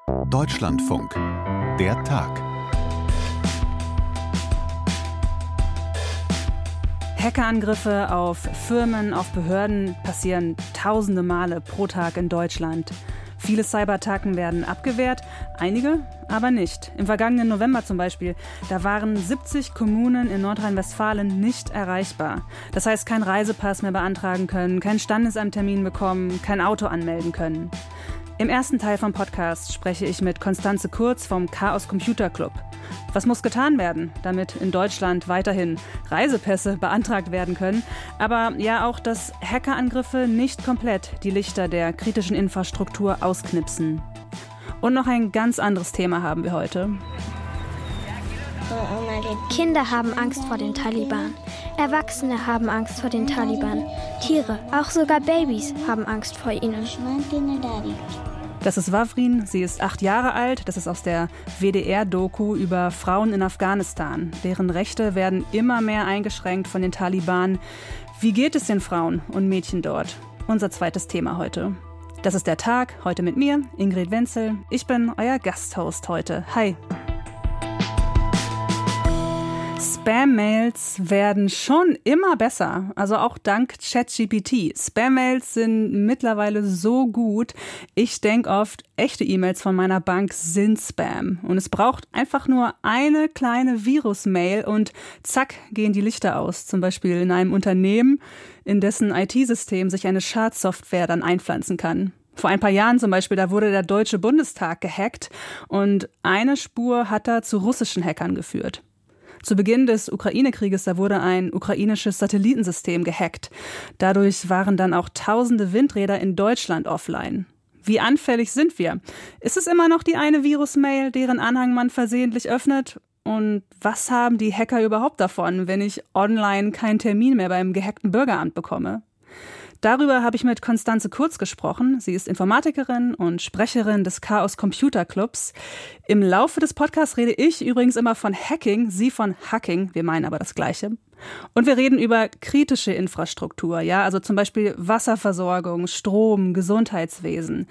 Deutschlandfunk. Der Tag. Hackerangriffe auf Firmen, auf Behörden passieren tausende Male pro Tag in Deutschland. Viele Cyberattacken werden abgewehrt, einige aber nicht. Im vergangenen November zum Beispiel, da waren 70 Kommunen in Nordrhein-Westfalen nicht erreichbar. Das heißt, kein Reisepass mehr beantragen können, keinen Standesamttermin bekommen, kein Auto anmelden können. Im ersten Teil vom Podcast spreche ich mit Constanze Kurz vom Chaos Computer Club. Was muss getan werden, damit in Deutschland weiterhin Reisepässe beantragt werden können, aber ja auch, dass Hackerangriffe nicht komplett die Lichter der kritischen Infrastruktur ausknipsen. Und noch ein ganz anderes Thema haben wir heute. Kinder haben Angst vor den Taliban. Erwachsene haben Angst vor den Taliban. Tiere, auch sogar Babys, haben Angst vor ihnen. Das ist Wavrin, sie ist 8 Jahre alt. Das ist aus der WDR-Doku über Frauen in Afghanistan. Deren Rechte werden immer mehr eingeschränkt von den Taliban. Wie geht es den Frauen und Mädchen dort? Unser zweites Thema heute. Das ist der Tag, heute mit mir, Ingrid Wenzel. Ich bin euer Gasthost heute. Hi. Spam-Mails werden schon immer besser, also auch dank ChatGPT. Spam-Mails sind mittlerweile so gut. Ich denke oft, echte E-Mails von meiner Bank sind Spam. Und es braucht einfach nur eine kleine Virus-Mail und zack, gehen die Lichter aus. Zum Beispiel in einem Unternehmen, in dessen IT-System sich eine Schadsoftware dann einpflanzen kann. Vor ein paar Jahren zum Beispiel, da wurde der Deutsche Bundestag gehackt und eine Spur hat da zu russischen Hackern geführt. Zu Beginn des Ukraine-Krieges, da wurde ein ukrainisches Satellitensystem gehackt. Dadurch waren dann auch tausende Windräder in Deutschland offline. Wie anfällig sind wir? Ist es immer noch die eine Virus-Mail, deren Anhang man versehentlich öffnet? Und was haben die Hacker überhaupt davon, wenn ich online keinen Termin mehr beim gehackten Bürgeramt bekomme? Darüber habe ich mit Constanze Kurz gesprochen. Sie ist Informatikerin und Sprecherin des Chaos Computer Clubs. Im Laufe des Podcasts rede ich übrigens immer von Hacking, sie von Hacking. Wir meinen aber das Gleiche. Und wir reden über kritische Infrastruktur, ja, also zum Beispiel Wasserversorgung, Strom, Gesundheitswesen.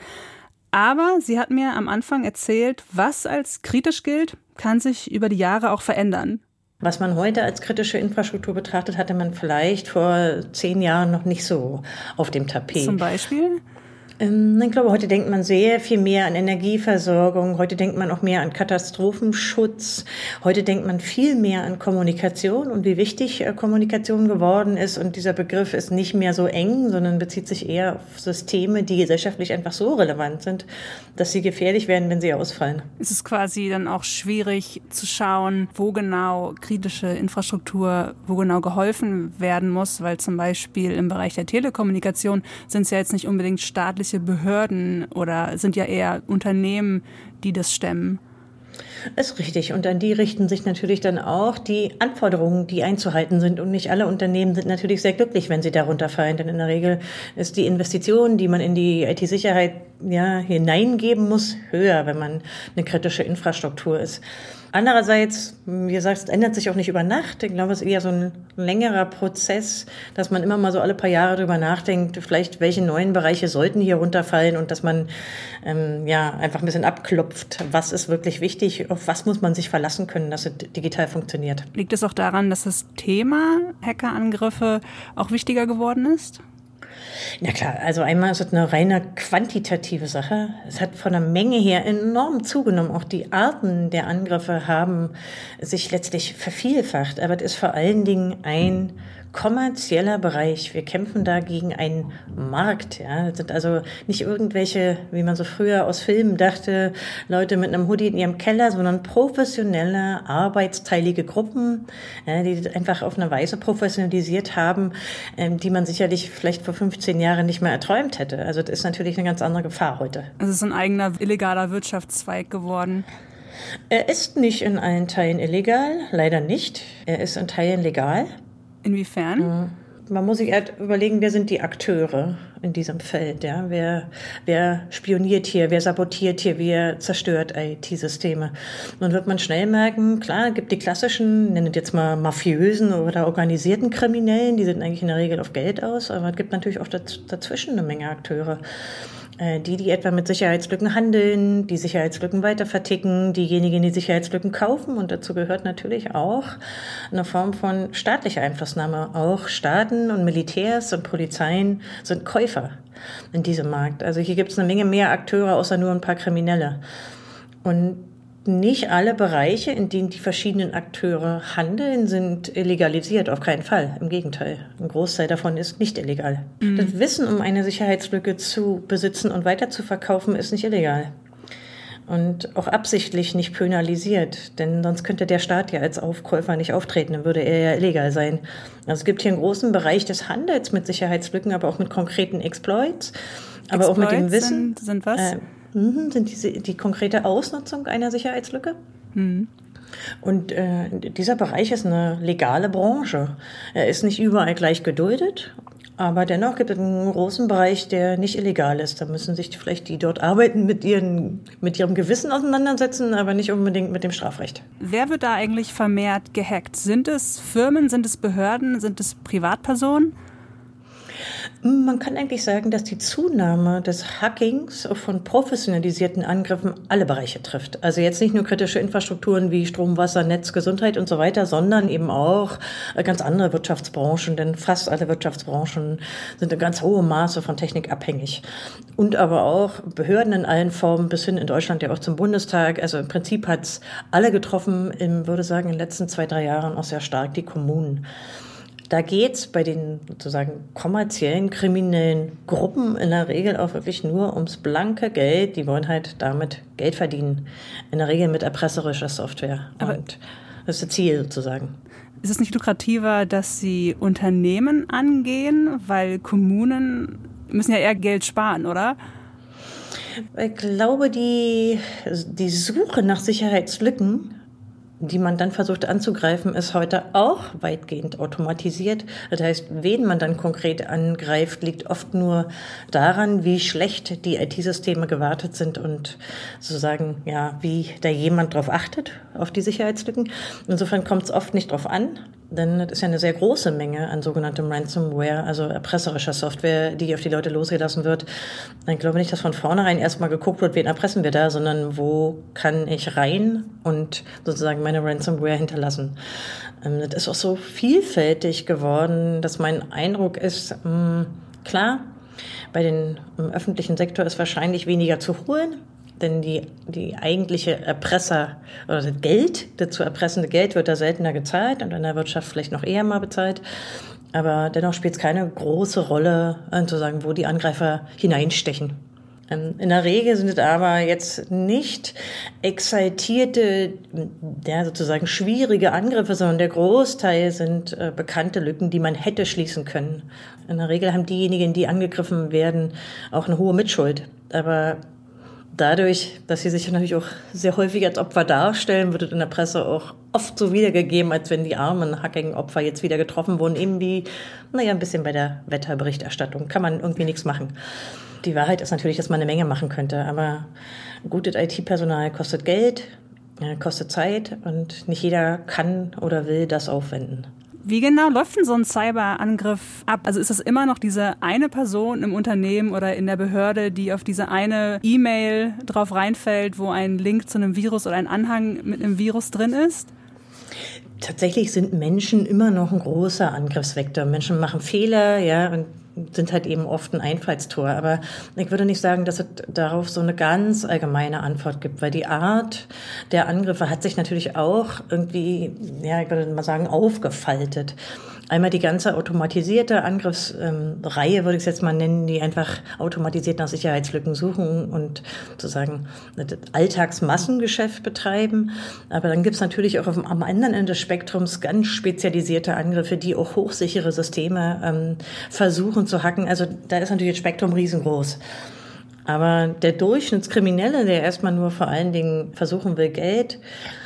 Aber sie hat mir am Anfang erzählt, was als kritisch gilt, kann sich über die Jahre auch verändern. Was man heute als kritische Infrastruktur betrachtet, hatte man vielleicht vor 10 Jahren noch nicht so auf dem Tapet. Zum Beispiel? Ich glaube, heute denkt man sehr viel mehr an Energieversorgung. Heute denkt man auch mehr an Katastrophenschutz. Heute denkt man viel mehr an Kommunikation und wie wichtig Kommunikation geworden ist. Und dieser Begriff ist nicht mehr so eng, sondern bezieht sich eher auf Systeme, die gesellschaftlich einfach so relevant sind, dass sie gefährlich werden, wenn sie ausfallen. Es ist quasi dann auch schwierig zu schauen, wo genau kritische Infrastruktur, wo genau geholfen werden muss, weil zum Beispiel im Bereich der Telekommunikation sind es ja jetzt nicht unbedingt staatliche Behörden oder sind ja eher Unternehmen, die das stemmen. Ist richtig. Und an die richten sich natürlich dann auch die Anforderungen, die einzuhalten sind. Und nicht alle Unternehmen sind natürlich sehr glücklich, wenn sie darunter fallen. Denn in der Regel ist die Investition, die man in die IT-Sicherheit hineingeben muss, höher, wenn man eine kritische Infrastruktur ist. Andererseits, wie gesagt, es ändert sich auch nicht über Nacht. Ich glaube, es ist eher so ein längerer Prozess, dass man immer mal so alle paar Jahre drüber nachdenkt, vielleicht welche neuen Bereiche sollten hier runterfallen und dass man einfach ein bisschen abklopft, was ist wirklich wichtig, auf was muss man sich verlassen können, dass es digital funktioniert. Liegt es auch daran, dass das Thema Hackerangriffe auch wichtiger geworden ist? Na klar, also einmal ist es eine reine quantitative Sache. Es hat von der Menge her enorm zugenommen. Auch die Arten der Angriffe haben sich letztlich vervielfacht. Aber es ist vor allen Dingen ein kommerzieller Bereich. Wir kämpfen da gegen einen Markt. Ja. Das sind also nicht irgendwelche, wie man so früher aus Filmen dachte, Leute mit einem Hoodie in ihrem Keller, sondern professionelle, arbeitsteilige Gruppen, die das einfach auf eine Weise professionalisiert haben, die man sicherlich vielleicht vor 15 Jahren nicht mehr erträumt hätte. Also das ist natürlich eine ganz andere Gefahr heute. Es ist ein eigener illegaler Wirtschaftszweig geworden. Er ist nicht in allen Teilen illegal, leider nicht. Er ist in Teilen legal. Inwiefern? Man muss sich halt überlegen, wer sind die Akteure in diesem Feld, ja? Wer spioniert hier, wer sabotiert hier, wer zerstört IT-Systeme. Dann wird man schnell merken, klar, es gibt die klassischen, nennen jetzt mal mafiösen oder organisierten Kriminellen, die sind eigentlich in der Regel auf Geld aus, aber es gibt natürlich auch dazwischen eine Menge Akteure. Die etwa mit Sicherheitslücken handeln, die Sicherheitslücken weiter verticken, diejenigen, die Sicherheitslücken kaufen. Und dazu gehört natürlich auch eine Form von staatlicher Einflussnahme. Auch Staaten und Militärs und Polizeien sind Käufer in diesem Markt. Also hier gibt es eine Menge mehr Akteure, außer nur ein paar Kriminelle. Und nicht alle Bereiche, in denen die verschiedenen Akteure handeln, sind illegalisiert, auf keinen Fall. Im Gegenteil, ein Großteil davon ist nicht illegal. Das Wissen um eine Sicherheitslücke zu besitzen und weiter zu verkaufen, ist nicht illegal. Und auch absichtlich nicht penalisiert, denn sonst könnte der Staat ja als Aufkäufer nicht auftreten, dann würde er ja illegal sein. Also es gibt hier einen großen Bereich des Handels mit Sicherheitslücken, aber auch mit konkreten Exploits, aber auch mit dem Wissen. Sind was? Sind die konkrete Ausnutzung einer Sicherheitslücke. Und dieser Bereich ist eine legale Branche. Er ist nicht überall gleich geduldet, aber dennoch gibt es einen großen Bereich, der nicht illegal ist. Da müssen sich vielleicht die dort arbeiten mit ihrem Gewissen auseinandersetzen, aber nicht unbedingt mit dem Strafrecht. Wer wird da eigentlich vermehrt gehackt? Sind es Firmen, sind es Behörden, sind es Privatpersonen? Man kann eigentlich sagen, dass die Zunahme des Hackings von professionalisierten Angriffen alle Bereiche trifft. Also jetzt nicht nur kritische Infrastrukturen wie Strom, Wasser, Netz, Gesundheit und so weiter, sondern eben auch ganz andere Wirtschaftsbranchen, denn fast alle Wirtschaftsbranchen sind in ganz hohem Maße von Technik abhängig. Und aber auch Behörden in allen Formen, bis hin in Deutschland ja auch zum Bundestag. Also im Prinzip hat es alle getroffen, würde sagen, in den letzten 2-3 Jahren auch sehr stark die Kommunen. Da geht's bei den sozusagen kommerziellen, kriminellen Gruppen in der Regel auch wirklich nur ums blanke Geld. Die wollen halt damit Geld verdienen. In der Regel mit erpresserischer Software. Und das ist das Ziel sozusagen. Ist es nicht lukrativer, dass sie Unternehmen angehen? Weil Kommunen müssen ja eher Geld sparen, oder? Ich glaube, die Suche nach Sicherheitslücken, die man dann versucht anzugreifen, ist heute auch weitgehend automatisiert. Das heißt, wen man dann konkret angreift, liegt oft nur daran, wie schlecht die IT-Systeme gewartet sind und sozusagen, ja, wie da jemand drauf achtet, auf die Sicherheitslücken. Insofern kommt es oft nicht drauf an, denn das ist ja eine sehr große Menge an sogenanntem Ransomware, also erpresserischer Software, die auf die Leute losgelassen wird. Ich glaube nicht, dass von vornherein erstmal geguckt wird, wen erpressen wir da, sondern wo kann ich rein und sozusagen meine Ransomware hinterlassen. Das ist auch so vielfältig geworden, dass mein Eindruck ist, klar, bei den im öffentlichen Sektor ist wahrscheinlich weniger zu holen, denn die eigentliche Erpresser oder das Geld, das zu erpressende Geld wird da seltener gezahlt und in der Wirtschaft vielleicht noch eher mal bezahlt. Aber dennoch spielt es keine große Rolle, sozusagen, wo die Angreifer hineinstechen. In der Regel sind es aber jetzt nicht exaltierte, ja, sozusagen schwierige Angriffe, sondern der Großteil sind bekannte Lücken, die man hätte schließen können. In der Regel haben diejenigen, die angegriffen werden, auch eine hohe Mitschuld. Aber dadurch, dass sie sich natürlich auch sehr häufig als Opfer darstellen, wird es in der Presse auch oft so wiedergegeben, als wenn die armen Hacking-Opfer jetzt wieder getroffen wurden, eben wie, ein bisschen bei der Wetterberichterstattung. Kann man irgendwie nichts machen. Die Wahrheit ist natürlich, dass man eine Menge machen könnte, aber gutes IT-Personal kostet Geld, kostet Zeit und nicht jeder kann oder will das aufwenden. Wie genau läuft denn so ein Cyberangriff ab? Also ist das immer noch diese eine Person im Unternehmen oder in der Behörde, die auf diese eine E-Mail drauf reinfällt, wo ein Link zu einem Virus oder ein Anhang mit einem Virus drin ist? Tatsächlich sind Menschen immer noch ein großer Angriffsvektor. Menschen machen Fehler, ja, und sind halt eben oft ein Einfallstor. Aber ich würde nicht sagen, dass es darauf so eine ganz allgemeine Antwort gibt, weil die Art der Angriffe hat sich natürlich auch irgendwie, ja, ich würde mal sagen, aufgefaltet. Einmal die ganze automatisierte Angriffsreihe, würde ich es jetzt mal nennen, die einfach automatisiert nach Sicherheitslücken suchen und sozusagen das Alltagsmassengeschäft betreiben. Aber dann gibt es natürlich auch am anderen Ende des Spektrums ganz spezialisierte Angriffe, die auch hochsichere Systeme versuchen zu hacken. Also da ist natürlich das Spektrum riesengroß. Aber der Durchschnittskriminelle, der erstmal nur vor allen Dingen versuchen will, Geld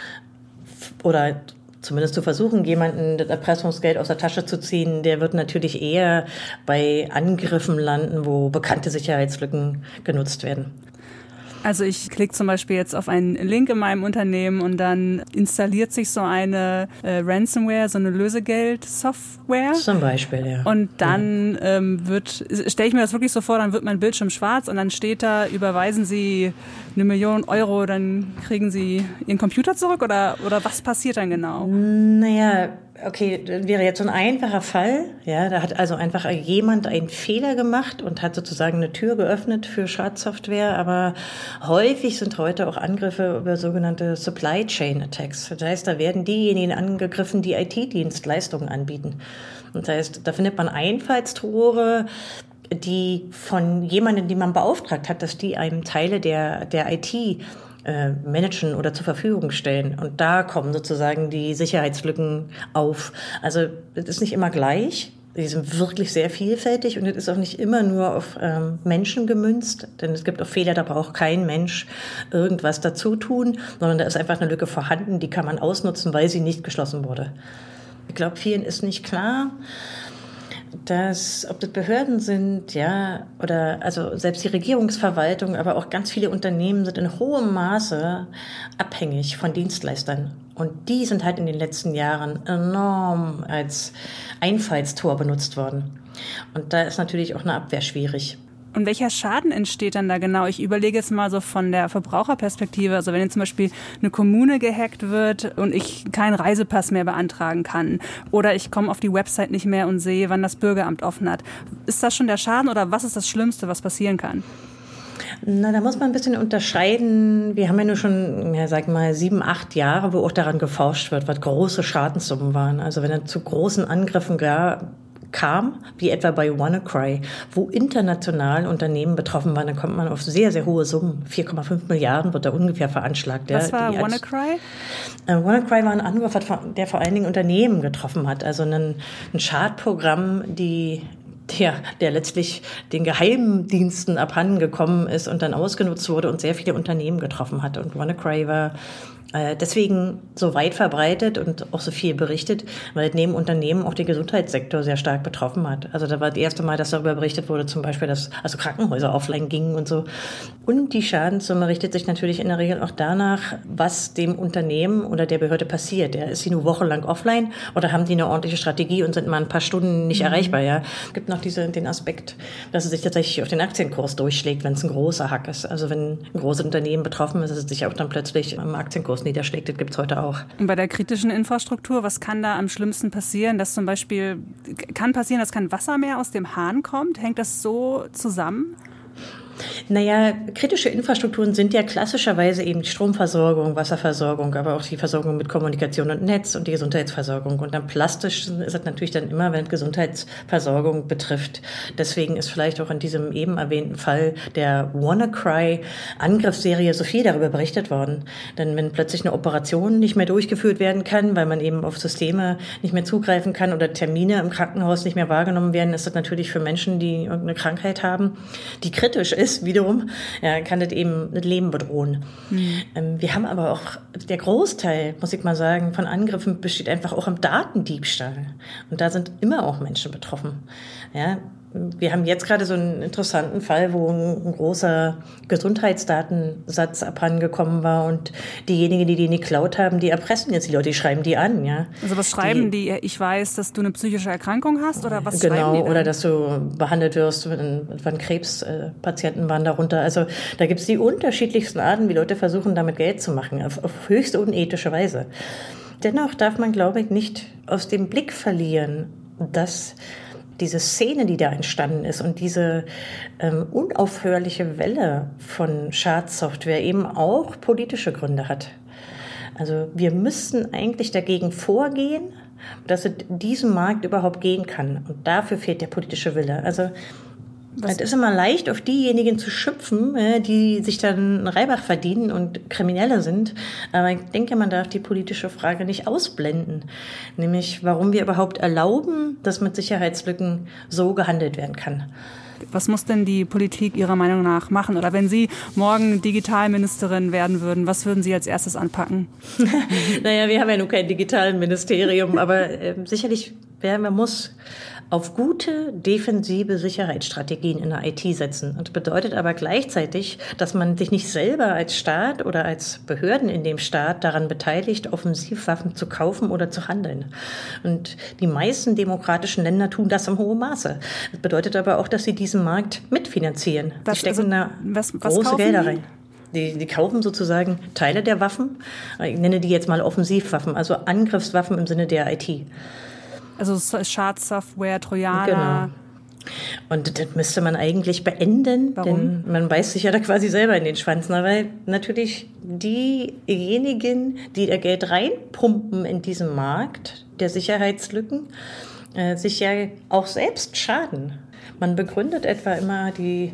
oder zumindest zu versuchen, jemanden das Erpressungsgeld aus der Tasche zu ziehen, der wird natürlich eher bei Angriffen landen, wo bekannte Sicherheitslücken genutzt werden. Also ich klicke zum Beispiel jetzt auf einen Link in meinem Unternehmen und dann installiert sich so eine Ransomware, so eine Lösegeld-Software. Zum Beispiel, ja. Und dann stelle ich mir das wirklich so vor, dann wird mein Bildschirm schwarz und dann steht da, überweisen Sie 1 Million Euro, dann kriegen Sie Ihren Computer zurück oder was passiert dann genau? Naja, okay, das wäre jetzt so ein einfacher Fall. Ja, da hat also einfach jemand einen Fehler gemacht und hat sozusagen eine Tür geöffnet für Schadsoftware. Aber häufig sind heute auch Angriffe über sogenannte Supply Chain Attacks. Das heißt, da werden diejenigen angegriffen, die IT-Dienstleistungen anbieten. Das heißt, da findet man Einfallstore, die von jemandem, den man beauftragt hat, dass die einem Teile der IT managen oder zur Verfügung stellen. Und da kommen sozusagen die Sicherheitslücken auf. Also es ist nicht immer gleich. Die sind wirklich sehr vielfältig und es ist auch nicht immer nur auf Menschen gemünzt, denn es gibt auch Fehler, da braucht kein Mensch irgendwas dazu tun, sondern da ist einfach eine Lücke vorhanden, die kann man ausnutzen, weil sie nicht geschlossen wurde. Ich glaube, vielen ist nicht klar, dass, ob das Behörden sind, ja, oder also selbst die Regierungsverwaltung, aber auch ganz viele Unternehmen sind in hohem Maße abhängig von Dienstleistern. Und die sind halt in den letzten Jahren enorm als Einfallstor benutzt worden. Und da ist natürlich auch eine Abwehr schwierig. Und welcher Schaden entsteht dann da genau? Ich überlege jetzt mal so von der Verbraucherperspektive. Also wenn jetzt zum Beispiel eine Kommune gehackt wird und ich keinen Reisepass mehr beantragen kann oder ich komme auf die Website nicht mehr und sehe, wann das Bürgeramt offen hat. Ist das schon der Schaden oder was ist das Schlimmste, was passieren kann? Na, da muss man ein bisschen unterscheiden. Wir haben ja nur schon, ja, sag mal, 7, 8 Jahre, wo auch daran geforscht wird, was große Schadenssummen waren. Also wenn es zu großen Angriffen kam, wie etwa bei WannaCry, wo international Unternehmen betroffen waren, dann kommt man auf sehr, sehr hohe Summen. 4,5 Milliarden wird da ungefähr veranschlagt. Was war WannaCry? WannaCry war ein Angriff, der vor allen Dingen Unternehmen getroffen hat. Also ein Schadprogramm, der letztlich den Geheimdiensten abhanden gekommen ist und dann ausgenutzt wurde und sehr viele Unternehmen getroffen hat. Und WannaCry war deswegen so weit verbreitet und auch so viel berichtet, weil neben Unternehmen auch der Gesundheitssektor sehr stark betroffen hat. Also da war das erste Mal, dass darüber berichtet wurde, zum Beispiel, dass also Krankenhäuser offline gingen und so. Und die Schadenssumme richtet sich natürlich in der Regel auch danach, was dem Unternehmen oder der Behörde passiert. Ja, ist sie nur wochenlang offline oder haben die eine ordentliche Strategie und sind mal ein paar Stunden nicht erreichbar? Ja, es gibt noch den Aspekt, dass es sich tatsächlich auf den Aktienkurs durchschlägt, wenn es ein großer Hack ist. Also wenn ein großes Unternehmen betroffen ist, dass es sich auch dann plötzlich am Aktienkurs niederschlägt. Das gibt es heute auch. Und bei der kritischen Infrastruktur, was kann da am schlimmsten passieren? Dass zum Beispiel, kann passieren, dass kein Wasser mehr aus dem Hahn kommt? Hängt das so zusammen? Naja, kritische Infrastrukturen sind ja klassischerweise eben die Stromversorgung, Wasserversorgung, aber auch die Versorgung mit Kommunikation und Netz und die Gesundheitsversorgung. Und am plastischsten ist es natürlich dann immer, wenn es Gesundheitsversorgung betrifft. Deswegen ist vielleicht auch in diesem eben erwähnten Fall der WannaCry-Angriffsserie so viel darüber berichtet worden. Denn wenn plötzlich eine Operation nicht mehr durchgeführt werden kann, weil man eben auf Systeme nicht mehr zugreifen kann oder Termine im Krankenhaus nicht mehr wahrgenommen werden, ist das natürlich für Menschen, die irgendeine Krankheit haben, die kritisch ist, wiederum, ja, kann das eben das Leben bedrohen. Wir haben aber auch, der Großteil, muss ich mal sagen, von Angriffen besteht einfach auch im Datendiebstahl. Und da sind immer auch Menschen betroffen. Ja, wir haben jetzt gerade so einen interessanten Fall, wo ein großer Gesundheitsdatensatz abhandengekommen war und diejenigen, die den geklaut haben, die erpressen jetzt die Leute, die schreiben die an. Ja. Also was schreiben die? Ich weiß, dass du eine psychische Erkrankung hast oder was schreiben die? Genau, oder dass du behandelt wirst, wenn Krebspatienten waren darunter. Also da gibt es die unterschiedlichsten Arten, wie Leute versuchen, damit Geld zu machen, auf höchst unethische Weise. Dennoch darf man, glaube ich, nicht aus dem Blick verlieren, dass diese Szene, die da entstanden ist und diese unaufhörliche Welle von Schadsoftware eben auch politische Gründe hat. Also wir müssten eigentlich dagegen vorgehen, dass es diesen Markt überhaupt gehen kann. Und dafür fehlt der politische Wille. Also es ist immer leicht, auf diejenigen zu schimpfen, die sich dann Reibach verdienen und Kriminelle sind. Aber ich denke, man darf die politische Frage nicht ausblenden. Nämlich, warum wir überhaupt erlauben, dass mit Sicherheitslücken so gehandelt werden kann. Was muss denn die Politik Ihrer Meinung nach machen? Oder wenn Sie morgen Digitalministerin werden würden, was würden Sie als erstes anpacken? Naja, wir haben ja nun kein Digitalministerium, aber sicherlich, man muss auf gute defensive Sicherheitsstrategien in der IT setzen. Und bedeutet aber gleichzeitig, dass man sich nicht selber als Staat oder als Behörden in dem Staat daran beteiligt, Offensivwaffen zu kaufen oder zu handeln. Und die meisten demokratischen Länder tun das im hohen Maße. Das bedeutet aber auch, dass sie diesen Markt mitfinanzieren. Sie stecken da große Gelder rein. Die kaufen sozusagen Teile der Waffen. Ich nenne die jetzt mal Offensivwaffen, also Angriffswaffen im Sinne der IT. Also Schadsoftware, Trojaner. Genau. Und das müsste man eigentlich beenden, Warum? Denn man beißt sich ja da quasi selber in den Schwanz, weil natürlich diejenigen, die da Geld reinpumpen in diesen Markt der Sicherheitslücken, sich ja auch selbst schaden. Man begründet etwa immer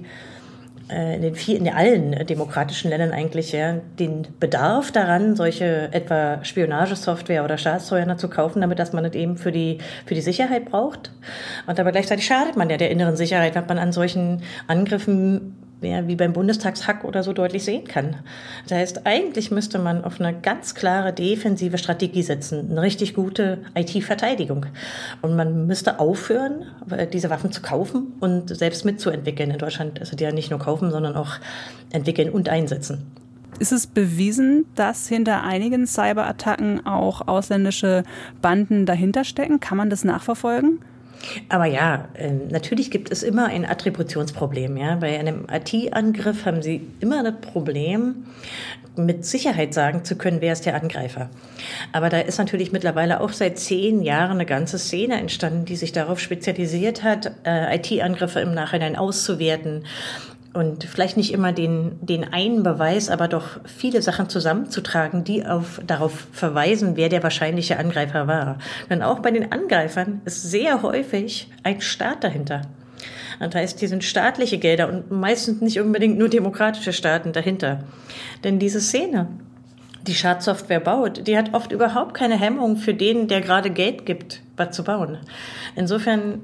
in allen demokratischen Ländern eigentlich den Bedarf daran, solche etwa Spionagesoftware oder Staatstrojaner zu kaufen, damit dass man das eben für die Sicherheit braucht. Und aber gleichzeitig schadet man ja der inneren Sicherheit, wenn man an solchen Angriffen wie beim Bundestagshack oder so deutlich sehen kann. Das heißt, eigentlich müsste man auf eine ganz klare defensive Strategie setzen, eine richtig gute IT-Verteidigung. Und man müsste aufhören, diese Waffen zu kaufen und selbst mitzuentwickeln in Deutschland. Also die ja nicht nur kaufen, sondern auch entwickeln und einsetzen. Ist es bewiesen, dass hinter einigen Cyberattacken auch ausländische Banden dahinter stecken? Kann man das nachverfolgen? Aber ja, natürlich gibt es immer ein Attributionsproblem. Ja? Bei einem IT-Angriff haben Sie immer das Problem, mit Sicherheit sagen zu können, wer ist der Angreifer. Aber da ist natürlich mittlerweile auch seit 10 Jahren eine ganze Szene entstanden, die sich darauf spezialisiert hat, IT-Angriffe im Nachhinein auszuwerten. Und vielleicht nicht immer den einen Beweis, aber doch viele Sachen zusammenzutragen, die darauf verweisen, wer der wahrscheinliche Angreifer war. Denn auch bei den Angreifern ist sehr häufig ein Staat dahinter. Das heißt, die sind staatliche Gelder und meistens nicht unbedingt nur demokratische Staaten dahinter. Denn diese Szene, die Schadsoftware baut, die hat oft überhaupt keine Hemmung für den, der gerade Geld gibt, was zu bauen. Insofern,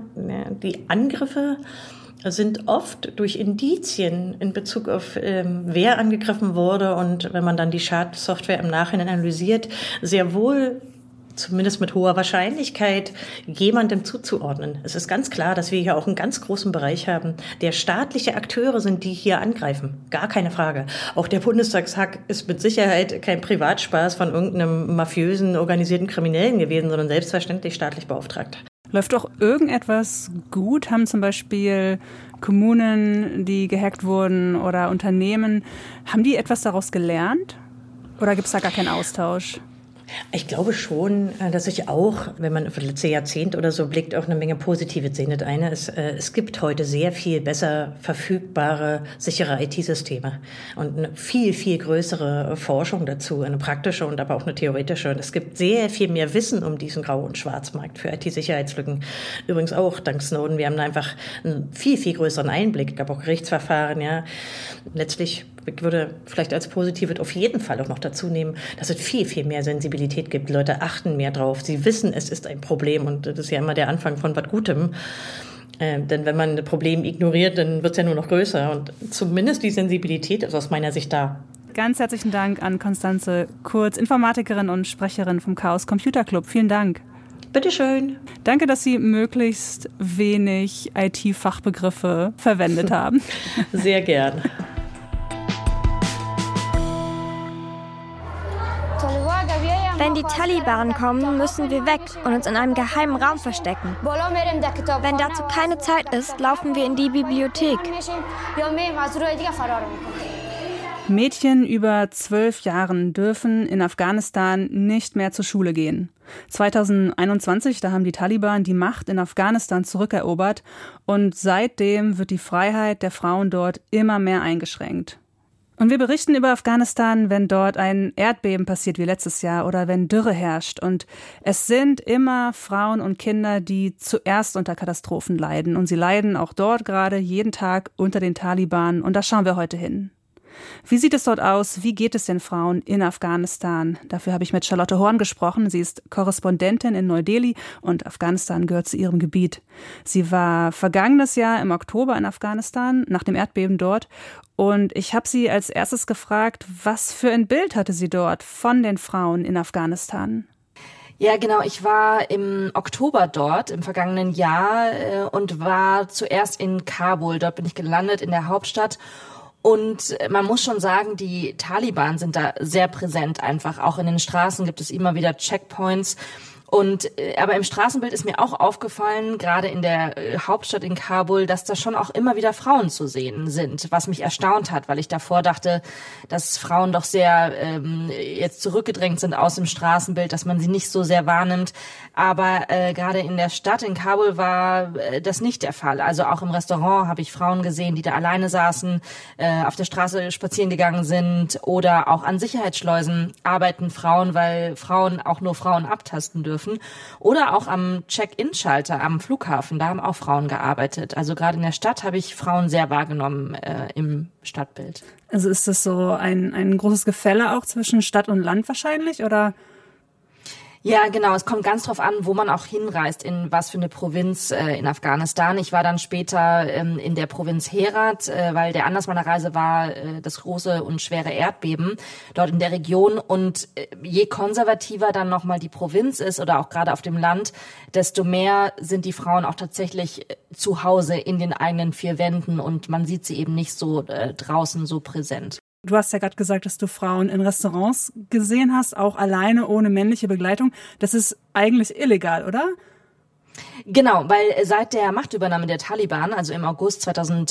die Angriffe sind oft durch Indizien in Bezug auf wer angegriffen wurde und wenn man dann die Schadsoftware im Nachhinein analysiert, sehr wohl, zumindest mit hoher Wahrscheinlichkeit, jemandem zuzuordnen. Es ist ganz klar, dass wir hier auch einen ganz großen Bereich haben, der staatliche Akteure sind, die hier angreifen. Gar keine Frage. Auch der Bundestagshack ist mit Sicherheit kein Privatspaß von irgendeinem mafiösen, organisierten Kriminellen gewesen, sondern selbstverständlich staatlich beauftragt. Läuft doch irgendetwas gut? Haben zum Beispiel Kommunen, die gehackt wurden oder Unternehmen, haben die etwas daraus gelernt? Oder gibt es da gar keinen Austausch? Ich glaube schon, dass sich auch, wenn man auf das letzte Jahrzehnt oder so blickt, auch eine Menge Positives sehen. Das eine ist, es gibt heute sehr viel besser verfügbare, sichere IT-Systeme und eine viel, viel größere Forschung dazu, eine praktische und aber auch eine theoretische. Und es gibt sehr viel mehr Wissen um diesen Grau- und Schwarzmarkt für IT-Sicherheitslücken. Übrigens auch dank Snowden. Wir haben einfach einen viel, viel größeren Einblick. Es gab auch Gerichtsverfahren, ja. Letztlich würde vielleicht als Positives auf jeden Fall auch noch dazu nehmen, dass es viel, viel mehr Sensibilität gibt. Die Leute achten mehr drauf. Sie wissen, es ist ein Problem und das ist ja immer der Anfang von was Gutem. Denn wenn man ein Problem ignoriert, dann wird es ja nur noch größer. Und zumindest die Sensibilität ist aus meiner Sicht da. Ganz herzlichen Dank an Constanze Kurz, Informatikerin und Sprecherin vom Chaos Computer Club. Vielen Dank. Bitteschön. Danke, dass Sie möglichst wenig IT-Fachbegriffe verwendet haben. Sehr gern. Wenn die Taliban kommen, müssen wir weg und uns in einem geheimen Raum verstecken. Wenn dazu keine Zeit ist, laufen wir in die Bibliothek. Mädchen über 12 Jahren dürfen in Afghanistan nicht mehr zur Schule gehen. 2021, da haben die Taliban die Macht in Afghanistan zurückerobert und seitdem wird die Freiheit der Frauen dort immer mehr eingeschränkt. Und wir berichten über Afghanistan, wenn dort ein Erdbeben passiert wie letztes Jahr oder wenn Dürre herrscht. Und es sind immer Frauen und Kinder, die zuerst unter Katastrophen leiden. Und sie leiden auch dort gerade jeden Tag unter den Taliban. Und da schauen wir heute hin. Wie sieht es dort aus? Wie geht es den Frauen in Afghanistan? Dafür habe ich mit Charlotte Horn gesprochen. Sie ist Korrespondentin in Neu-Delhi und Afghanistan gehört zu ihrem Gebiet. Sie war vergangenes Jahr im Oktober in Afghanistan, nach dem Erdbeben dort. Und ich habe sie als erstes gefragt, was für ein Bild hatte sie dort von den Frauen in Afghanistan? Ja, genau. Ich war im Oktober dort im vergangenen Jahr und war zuerst in Kabul. Dort bin ich gelandet in der Hauptstadt. Und man muss schon sagen, die Taliban sind da sehr präsent einfach. Auch in den Straßen gibt es immer wieder Checkpoints. Aber im Straßenbild ist mir auch aufgefallen, gerade in der Hauptstadt in Kabul, dass da schon auch immer wieder Frauen zu sehen sind, was mich erstaunt hat, weil ich davor dachte, dass Frauen doch sehr jetzt zurückgedrängt sind aus dem Straßenbild, dass man sie nicht so sehr wahrnimmt. Aber gerade in der Stadt in Kabul war das nicht der Fall. Also auch im Restaurant habe ich Frauen gesehen, die da alleine saßen, auf der Straße spazieren gegangen sind, oder auch an Sicherheitsschleusen arbeiten Frauen, weil Frauen auch nur Frauen abtasten dürfen. Oder auch am Check-in-Schalter am Flughafen, da haben auch Frauen gearbeitet. Also gerade in der Stadt habe ich Frauen sehr wahrgenommen im Stadtbild. Also ist das so ein großes Gefälle auch zwischen Stadt und Land wahrscheinlich, oder? Ja, genau. Es kommt ganz drauf an, wo man auch hinreist, in was für eine Provinz in Afghanistan. Ich war dann später in der Provinz Herat, weil der Anlass meiner Reise war das große und schwere Erdbeben dort in der Region. Und je konservativer dann nochmal die Provinz ist oder auch gerade auf dem Land, desto mehr sind die Frauen auch tatsächlich zu Hause in den eigenen vier Wänden und man sieht sie eben nicht so draußen so präsent. Du hast ja gerade gesagt, dass du Frauen in Restaurants gesehen hast, auch alleine, ohne männliche Begleitung. Das ist eigentlich illegal, oder? Genau, weil seit der Machtübernahme der Taliban, also im August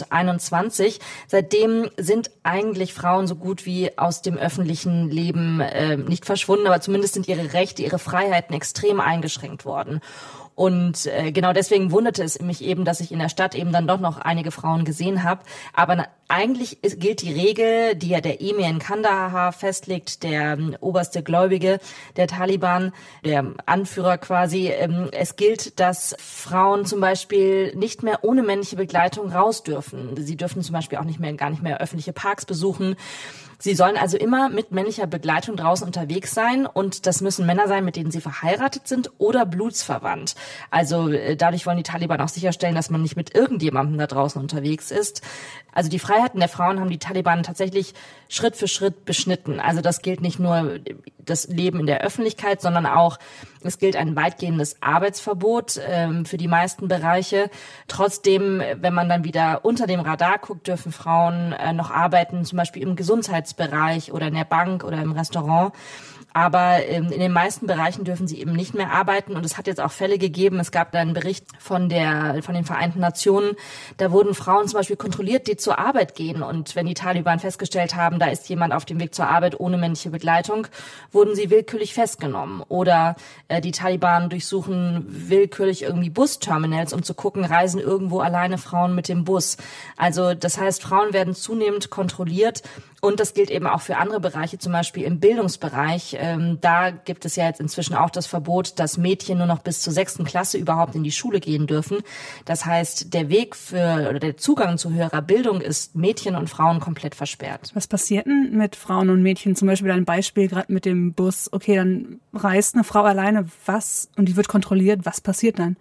2021, seitdem sind eigentlich Frauen so gut wie aus dem öffentlichen Leben nicht verschwunden, aber zumindest sind ihre Rechte, ihre Freiheiten extrem eingeschränkt worden. Und genau deswegen wunderte es mich eben, dass ich in der Stadt eben dann doch noch einige Frauen gesehen habe. Aber eigentlich gilt die Regel, die ja der Emir in Kandahar festlegt, der oberste Gläubige der Taliban, der Anführer quasi. Es gilt, dass Frauen zum Beispiel nicht mehr ohne männliche Begleitung raus dürfen. Sie dürfen zum Beispiel auch gar nicht mehr öffentliche Parks besuchen. Sie sollen also immer mit männlicher Begleitung draußen unterwegs sein und das müssen Männer sein, mit denen sie verheiratet sind oder blutsverwandt. Also dadurch wollen die Taliban auch sicherstellen, dass man nicht mit irgendjemandem da draußen unterwegs ist. Also die Freiheiten der Frauen haben die Taliban tatsächlich Schritt für Schritt beschnitten. Also das gilt nicht nur das Leben in der Öffentlichkeit, sondern auch, es gilt ein weitgehendes Arbeitsverbot für die meisten Bereiche. Trotzdem, wenn man dann wieder unter dem Radar guckt, dürfen Frauen noch arbeiten, zum Beispiel im Gesundheitsbereich oder in der Bank oder im Restaurant. Aber in den meisten Bereichen dürfen sie eben nicht mehr arbeiten. Und es hat jetzt auch Fälle gegeben. Es gab da einen Bericht von den Vereinten Nationen. Da wurden Frauen zum Beispiel kontrolliert, die zur Arbeit gehen. Und wenn die Taliban festgestellt haben, da ist jemand auf dem Weg zur Arbeit ohne männliche Begleitung, wurden sie willkürlich festgenommen. Oder die Taliban durchsuchen willkürlich irgendwie Busterminals, um zu gucken, reisen irgendwo alleine Frauen mit dem Bus. Also das heißt, Frauen werden zunehmend kontrolliert. Und das gilt eben auch für andere Bereiche, zum Beispiel im Bildungsbereich. Da gibt es ja jetzt inzwischen auch das Verbot, dass Mädchen nur noch bis zur 6. Klasse überhaupt in die Schule gehen dürfen. Das heißt, der Zugang zu höherer Bildung ist Mädchen und Frauen komplett versperrt. Was passiert denn mit Frauen und Mädchen? Zum Beispiel ein Beispiel gerade mit dem Bus. Okay, dann reist eine Frau alleine, und die wird kontrolliert. Was passiert dann?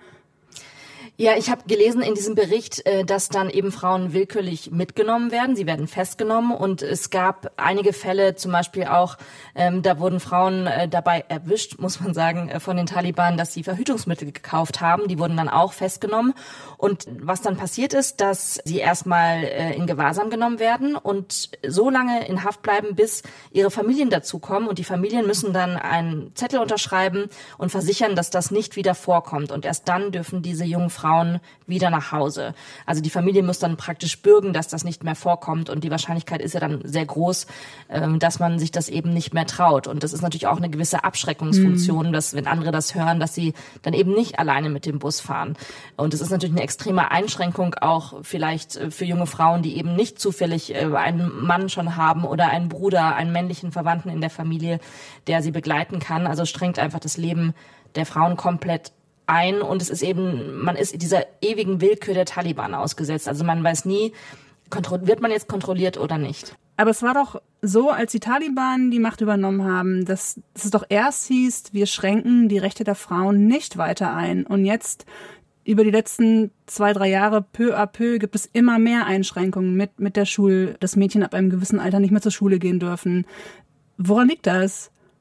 Ja, ich habe gelesen in diesem Bericht, dass dann eben Frauen willkürlich mitgenommen werden. Sie werden festgenommen und es gab einige Fälle, zum Beispiel auch, da wurden Frauen dabei erwischt, muss man sagen, von den Taliban, dass sie Verhütungsmittel gekauft haben. Die wurden dann auch festgenommen. Und was dann passiert ist, dass sie erstmal in Gewahrsam genommen werden und so lange in Haft bleiben, bis ihre Familien dazukommen. Und die Familien müssen dann einen Zettel unterschreiben und versichern, dass das nicht wieder vorkommt. Und erst dann dürfen diese jungen Frauen wieder nach Hause. Also die Familie muss dann praktisch bürgen, dass das nicht mehr vorkommt und die Wahrscheinlichkeit ist ja dann sehr groß, dass man sich das eben nicht mehr traut. Und das ist natürlich auch eine gewisse Abschreckungsfunktion, dass wenn andere das hören, dass sie dann eben nicht alleine mit dem Bus fahren. Und es ist natürlich eine extreme Einschränkung auch vielleicht für junge Frauen, die eben nicht zufällig einen Mann schon haben oder einen Bruder, einen männlichen Verwandten in der Familie, der sie begleiten kann. Also strengt einfach das Leben der Frauen komplett ein und es ist eben, man ist dieser ewigen Willkür der Taliban ausgesetzt. Also man weiß nie, wird man jetzt kontrolliert oder nicht. Aber es war doch so, als die Taliban die Macht übernommen haben, dass es doch erst hieß, wir schränken die Rechte der Frauen nicht weiter ein. Und jetzt, über die letzten 2-3 Jahre, peu à peu, gibt es immer mehr Einschränkungen mit der Schule, dass Mädchen ab einem gewissen Alter nicht mehr zur Schule gehen dürfen. Woran liegt das?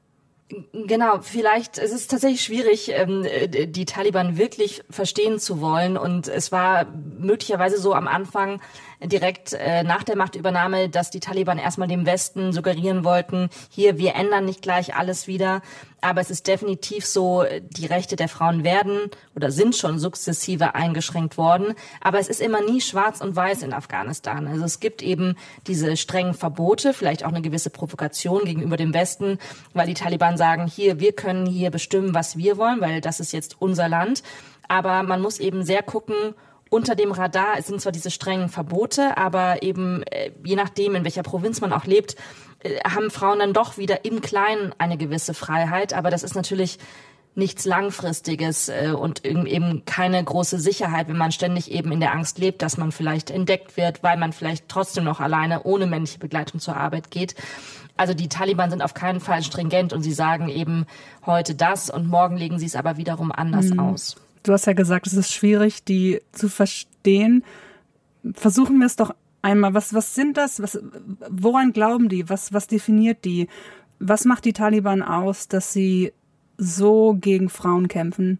Genau, vielleicht, es ist tatsächlich schwierig, die Taliban wirklich verstehen zu wollen, und es war möglicherweise so am Anfang, direkt nach der Machtübernahme, dass die Taliban erstmal dem Westen suggerieren wollten, hier, wir ändern nicht gleich alles wieder, aber es ist definitiv so, die Rechte der Frauen werden oder sind schon sukzessive eingeschränkt worden, aber es ist immer nie schwarz und weiß in Afghanistan. Also es gibt eben diese strengen Verbote, vielleicht auch eine gewisse Provokation gegenüber dem Westen, weil die Taliban sagen, hier, wir können hier bestimmen, was wir wollen, weil das ist jetzt unser Land, aber man muss eben sehr gucken, unter dem Radar, es sind zwar diese strengen Verbote, aber eben je nachdem, in welcher Provinz man auch lebt, haben Frauen dann doch wieder im Kleinen eine gewisse Freiheit. Aber das ist natürlich nichts Langfristiges und eben keine große Sicherheit, wenn man ständig eben in der Angst lebt, dass man vielleicht entdeckt wird, weil man vielleicht trotzdem noch alleine ohne männliche Begleitung zur Arbeit geht. Also die Taliban sind auf keinen Fall stringent und sie sagen eben heute das und morgen legen sie es aber wiederum anders aus. Du hast ja gesagt, es ist schwierig, die zu verstehen. Versuchen wir es doch einmal. Was sind das? Woran glauben die? Was definiert die? Was macht die Taliban aus, dass sie so gegen Frauen kämpfen?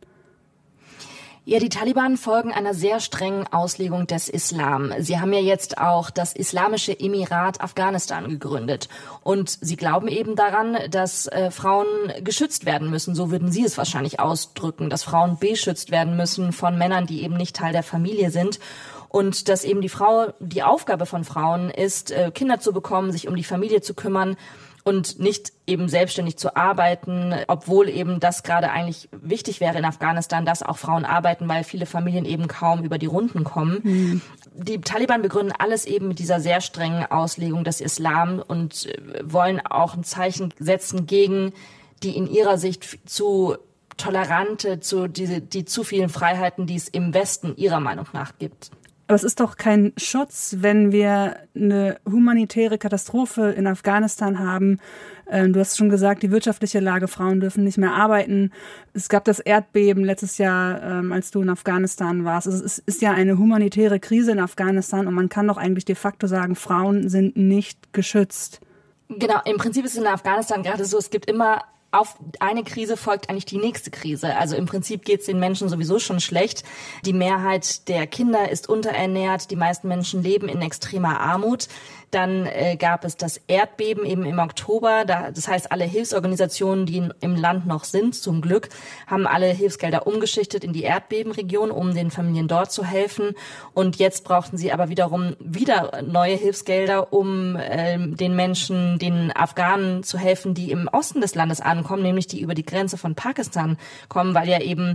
Ja, die Taliban folgen einer sehr strengen Auslegung des Islam. Sie haben ja jetzt auch das Islamische Emirat Afghanistan gegründet. Und sie glauben eben daran, dass Frauen geschützt werden müssen. So würden sie es wahrscheinlich ausdrücken, dass Frauen beschützt werden müssen von Männern, die eben nicht Teil der Familie sind. Und dass eben die Aufgabe von Frauen ist, Kinder zu bekommen, sich um die Familie zu kümmern und nicht eben selbstständig zu arbeiten, obwohl eben das gerade eigentlich wichtig wäre in Afghanistan, dass auch Frauen arbeiten, weil viele Familien eben kaum über die Runden kommen. Die Taliban begründen alles eben mit dieser sehr strengen Auslegung des Islam und wollen auch ein Zeichen setzen gegen die in ihrer Sicht zu tolerante, die zu vielen Freiheiten, die es im Westen ihrer Meinung nach gibt. Aber es ist doch kein Schutz, wenn wir eine humanitäre Katastrophe in Afghanistan haben. Du hast schon gesagt, die wirtschaftliche Lage, Frauen dürfen nicht mehr arbeiten. Es gab das Erdbeben letztes Jahr, als du in Afghanistan warst. Es ist ja eine humanitäre Krise in Afghanistan und man kann doch eigentlich de facto sagen, Frauen sind nicht geschützt. Genau, im Prinzip ist es in Afghanistan gerade so, es gibt immer auf eine Krise folgt eigentlich die nächste Krise. Also im Prinzip geht es den Menschen sowieso schon schlecht. Die Mehrheit der Kinder ist unterernährt. Die meisten Menschen leben in extremer Armut. Dann gab es das Erdbeben eben im Oktober. Das heißt, alle Hilfsorganisationen, die im Land noch sind, zum Glück, haben alle Hilfsgelder umgeschichtet in die Erdbebenregion, um den Familien dort zu helfen. Und jetzt brauchten sie aber wiederum wieder neue Hilfsgelder, um den Menschen, den Afghanen zu helfen, die im Osten des Landes ankommen, nämlich die über die Grenze von Pakistan kommen, weil ja eben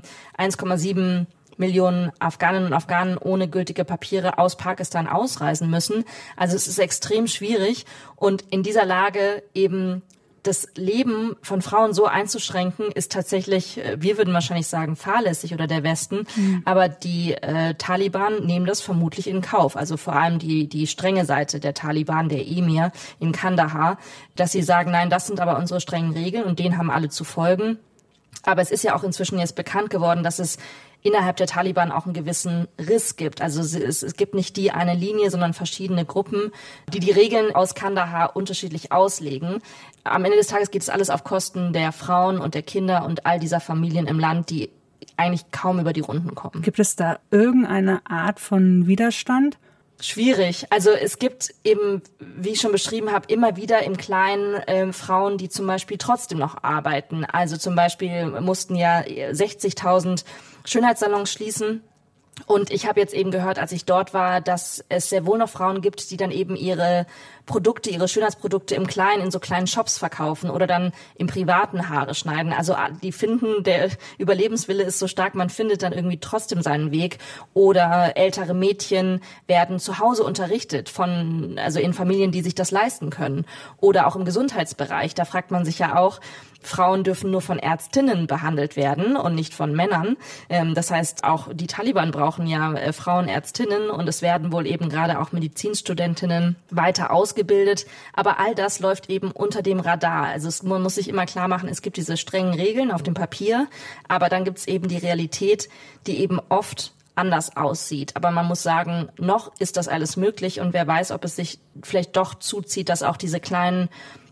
1,7 Millionen Afghaninnen und Afghanen ohne gültige Papiere aus Pakistan ausreisen müssen. Also es ist extrem schwierig und in dieser Lage eben das Leben von Frauen so einzuschränken, ist tatsächlich, wir würden wahrscheinlich sagen, fahrlässig oder der Westen, aber die Taliban nehmen das vermutlich in Kauf. Also vor allem die strenge Seite der Taliban, der Emir in Kandahar, dass sie sagen, nein, das sind aber unsere strengen Regeln und denen haben alle zu folgen. Aber es ist ja auch inzwischen jetzt bekannt geworden, dass es innerhalb der Taliban auch einen gewissen Riss gibt. Also es gibt nicht die eine Linie, sondern verschiedene Gruppen, die Regeln aus Kandahar unterschiedlich auslegen. Am Ende des Tages geht es alles auf Kosten der Frauen und der Kinder und all dieser Familien im Land, die eigentlich kaum über die Runden kommen. Gibt es da irgendeine Art von Widerstand? Schwierig. Also es gibt eben, wie ich schon beschrieben habe, immer wieder im Kleinen Frauen, die zum Beispiel trotzdem noch arbeiten. Also zum Beispiel mussten ja 60.000 Schönheitssalons schließen. Und ich habe jetzt eben gehört, als ich dort war, dass es sehr wohl noch Frauen gibt, die dann eben ihre Schönheitsprodukte im Kleinen in so kleinen Shops verkaufen oder dann im privaten Haare schneiden. Also die finden, der Überlebenswille ist so stark, man findet dann irgendwie trotzdem seinen Weg. Oder ältere Mädchen werden zu Hause unterrichtet also in Familien, die sich das leisten können. Oder auch im Gesundheitsbereich, da fragt man sich ja auch, Frauen dürfen nur von Ärztinnen behandelt werden und nicht von Männern. Das heißt, auch die Taliban brauchen ja Frauenärztinnen und es werden wohl eben gerade auch Medizinstudentinnen weiter ausgebildet. Aber all das läuft eben unter dem Radar. Also man muss sich immer klar machen, es gibt diese strengen Regeln auf dem Papier, aber dann gibt es eben die Realität, die eben oft anders aussieht. Aber man muss sagen, noch ist das alles möglich und wer weiß, ob es sich vielleicht doch zuzieht, dass auch diese kleinen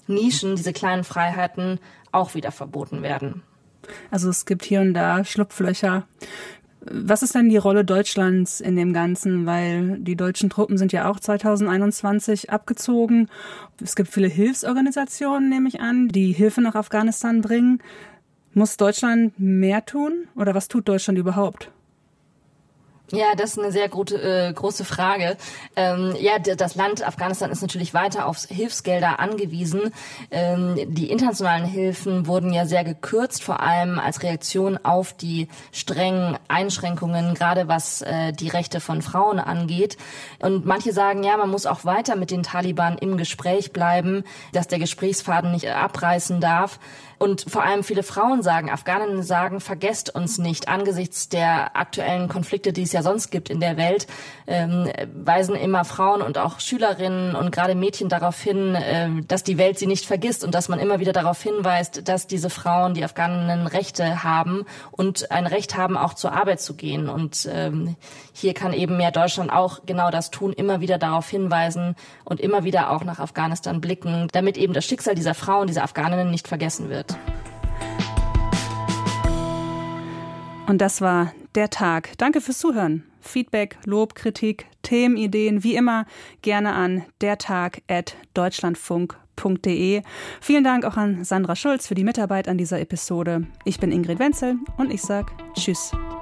Nischen, diese kleinen Freiheiten auch wieder verboten werden. Also es gibt hier und da Schlupflöcher. Was ist denn die Rolle Deutschlands in dem Ganzen? Weil die deutschen Truppen sind ja auch 2021 abgezogen. Es gibt viele Hilfsorganisationen, nehme ich an, die Hilfe nach Afghanistan bringen. Muss Deutschland mehr tun? Oder was tut Deutschland überhaupt? Ja, das ist eine sehr große Frage. Das Land Afghanistan ist natürlich weiter auf Hilfsgelder angewiesen. Die internationalen Hilfen wurden ja sehr gekürzt, vor allem als Reaktion auf die strengen Einschränkungen, gerade was die Rechte von Frauen angeht. Und manche sagen, ja, man muss auch weiter mit den Taliban im Gespräch bleiben, dass der Gesprächsfaden nicht abreißen darf. Und vor allem viele Frauen sagen, Afghaninnen sagen, vergesst uns nicht. Angesichts der aktuellen Konflikte, die es ja sonst gibt in der Welt, weisen immer Frauen und auch Schülerinnen und gerade Mädchen darauf hin, dass die Welt sie nicht vergisst und dass man immer wieder darauf hinweist, dass diese Frauen, die Afghaninnen, Rechte haben und ein Recht haben, auch zur Arbeit zu gehen. Und hier kann eben mehr Deutschland auch genau das tun, immer wieder darauf hinweisen und immer wieder auch nach Afghanistan blicken, damit eben das Schicksal dieser Frauen, dieser Afghaninnen nicht vergessen wird. Und das war der Tag. Danke fürs Zuhören. Feedback, Lob, Kritik, Themenideen, wie immer gerne an dertag@deutschlandfunk.de. Vielen Dank auch an Sandra Schulz für die Mitarbeit an dieser Episode. Ich bin Ingrid Wenzel und ich sage Tschüss.